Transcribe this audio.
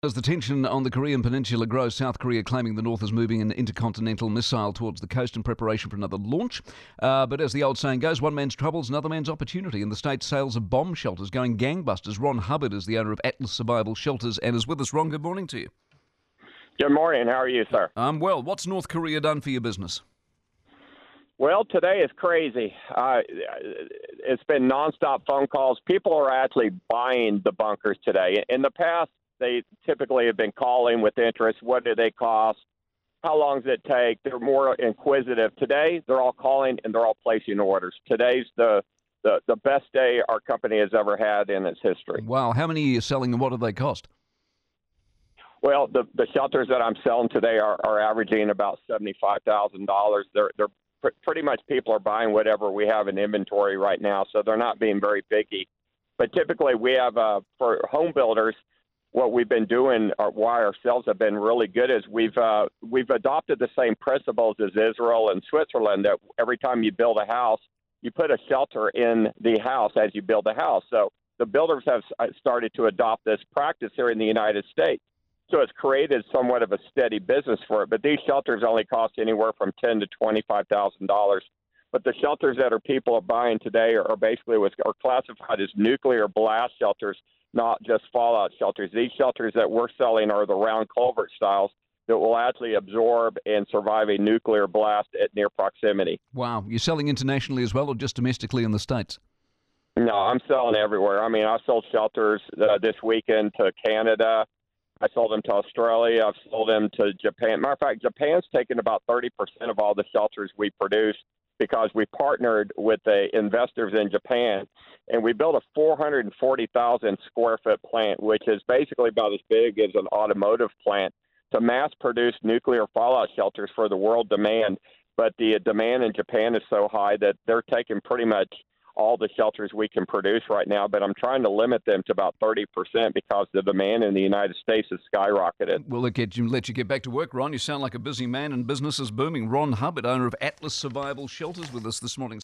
As the tension on the Korean peninsula grows, South Korea claiming the North is moving an intercontinental missile towards the coast in preparation for another launch. But as the old saying goes, one man's trouble is another man's opportunity. In the States, sales of bomb shelters going gangbusters. Ron Hubbard is the owner of Atlas Survival Shelters and is with us. Ron, good morning to you. Good morning. How are you, sir? Well, what's North Korea done for your business? Well, today is crazy. It's been nonstop phone calls. People are actually buying the bunkers today. In the past, they typically have been calling with interest. What do they cost? How long does it take? They're more inquisitive. Today, they're all calling and they're all placing orders. Today's the best day our company has ever had in its history. Wow. How many are you selling and what do they cost? Well, the shelters that I'm selling today are averaging about $75,000. They're pretty much people are buying whatever we have in inventory right now, so they're not being very picky. But typically we have, for home builders, what we've been doing, why our sales have been really good, is we've adopted the same principles as Israel and Switzerland, that every time you build a house, you put a shelter in the house as you build a house. So the builders have started to adopt this practice here in the United States. So it's created somewhat of a steady business for it. But these shelters only cost anywhere from $10,000 to $25,000. But the shelters that people are buying today are basically are classified as nuclear blast shelters, not just fallout shelters. These shelters that we're selling are the round culvert styles that will actually absorb and survive a nuclear blast at near proximity. Wow. You're selling internationally as well or just domestically in the States? No, I'm selling everywhere. I mean, I sold shelters this weekend to Canada. I sold them to Australia. I've sold them to Japan. Matter of fact, Japan's taken about 30% of all the shelters we produce because we partnered with the investors in Japan, and we built a 440,000 square foot plant, which is basically about as big as an automotive plant, to mass produce nuclear fallout shelters for the world demand. But the demand in Japan is so high that they're taking pretty much all the shelters we can produce right now, but I'm trying to limit them to about 30% because the demand in the United States has skyrocketed. We'll let you get back to work, Ron. You sound like a busy man and business is booming. Ron Hubbard, owner of Atlas Survival Shelters, with us this morning.